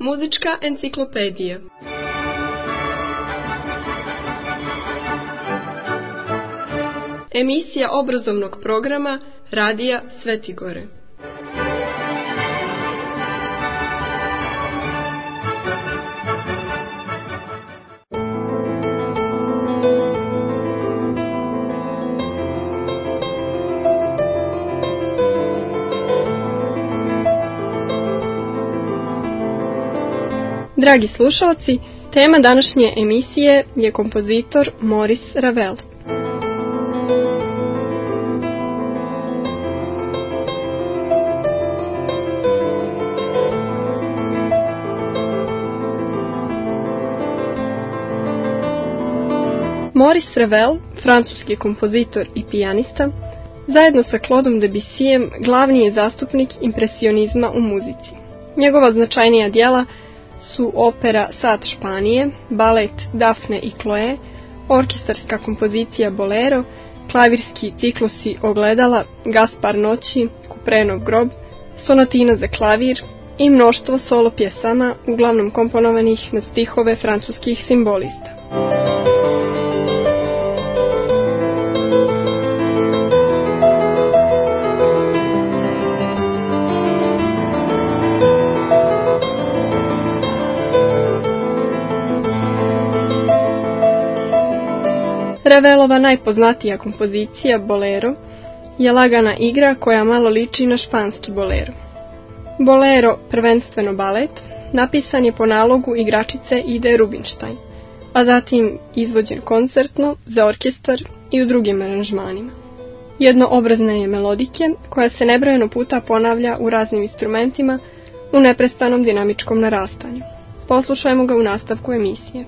Muzička enciklopedija. Emisija obrazovnog programa Radija Svetigore. Dragi slušalci, tema današnje emisije je kompozitor Maurice Ravel. Maurice Ravel, francuski kompozitor i pijanista, zajedno sa Claudom Debussyjem glavni je zastupnik impresionizma u muzici. Njegova značajnija djela su opera Sad Španije, balet Dafne i Chloe, orkestarska kompozicija Bolero, klavirski ciklusi Ogledala, Gaspar noći, Kuprenov grob, sonatina za klavir i mnoštvo solo pjesama, uglavnom komponovanih na stihove francuskih simbolista. Ravelova najpoznatija kompozicija, Bolero, je lagana igra koja malo liči na španski bolero. Bolero, prvenstveno balet, napisan je po nalogu igračice Ide Rubinstein, a zatim izvođen koncertno za orkestar i u drugim aranžmanima. Jednoobrazne je melodike koja se nebrojeno puta ponavlja u raznim instrumentima u neprestanom dinamičkom narastanju. Poslušajmo ga u nastavku emisije.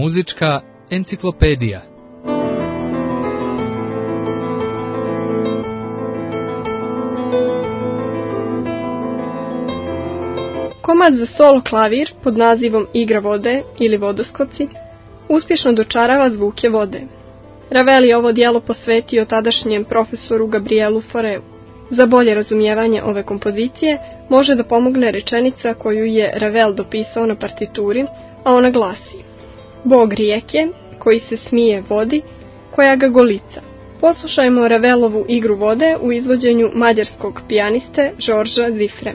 Muzička enciklopedija. Komad za solo klavir pod nazivom Igra vode ili Vodoskoci uspješno dočarava zvuke vode. Ravel je ovo djelo posvetio tadašnjem profesoru Gabrielu Faureu. Za bolje razumijevanje ove kompozicije može da pomogne rečenica koju je Ravel dopisao na partituri, a ona glasi: Bog rijeke koji se smije vodi, koja ga golica. Poslušajmo Ravelovu Igru vode u izvođenju mađarskog pijaniste Žorža Zifre.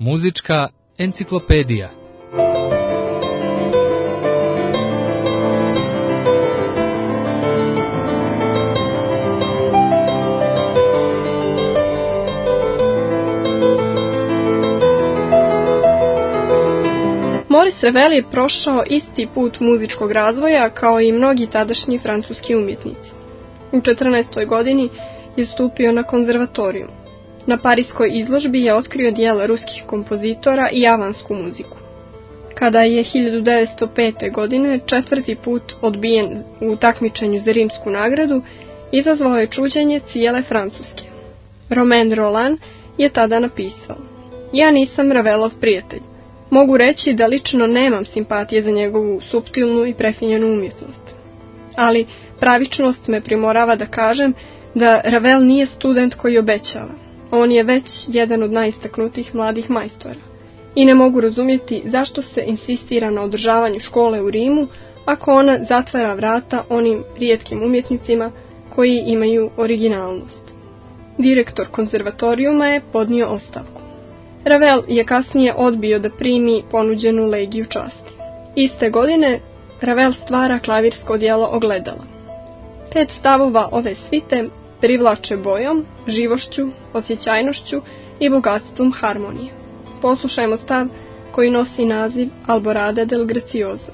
Muzička enciklopedija. Maurice Ravel je prošao isti put muzičkog razvoja kao i mnogi tadašnji francuski umjetnici. U 14. godini je stupio na konzervatorijum. Na Pariskoj izložbi je otkrio djela ruskih kompozitora i avansku muziku. Kada je 1905. godine 4. put odbijen u takmičenju za rimsku nagradu, izazvao je čuđenje cijele Francuske. Romain Rolland je tada napisao: "Ja nisam Ravelov prijatelj. Mogu reći da lično nemam simpatije za njegovu suptilnu i prefinjenu umjetnost. Ali pravičnost me primorava da kažem da Ravel nije student koji obećava. On je već jedan od najistaknutijih mladih majstora. I ne mogu razumjeti zašto se insistira na održavanju škole u Rimu, ako ona zatvara vrata onim rijetkim umjetnicima koji imaju originalnost." Direktor konzervatorijuma je podnio ostavku. Ravel je kasnije odbio da primi ponuđenu legiju časti. Iste godine Ravel stvara klavirsko djelo Ogledala. 5 stavova ove svite privlače bojom, živošću, osjećajnošću i bogatstvom harmonije. Poslušajmo stav koji nosi naziv Alborada del Gracioso.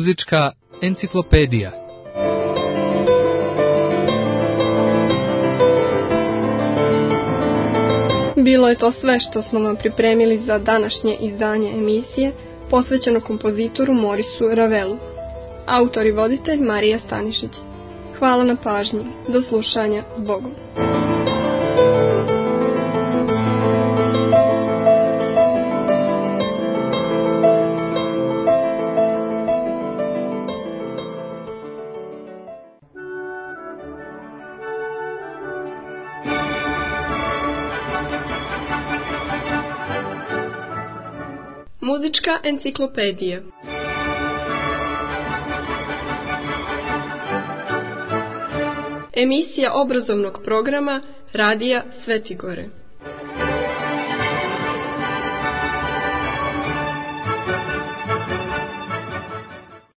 Muzička enciklopedija. Bilo je to sve što smo vam pripremili za današnje izdanje emisije, posvećeno kompozitoru Morisu Ravelu. Autor i voditelj Marija Stanišić. Hvala na pažnji. Do slušanja. S Bogom. Muzička enciklopedija. Emisija obrazovnog programa Radija Svetigore.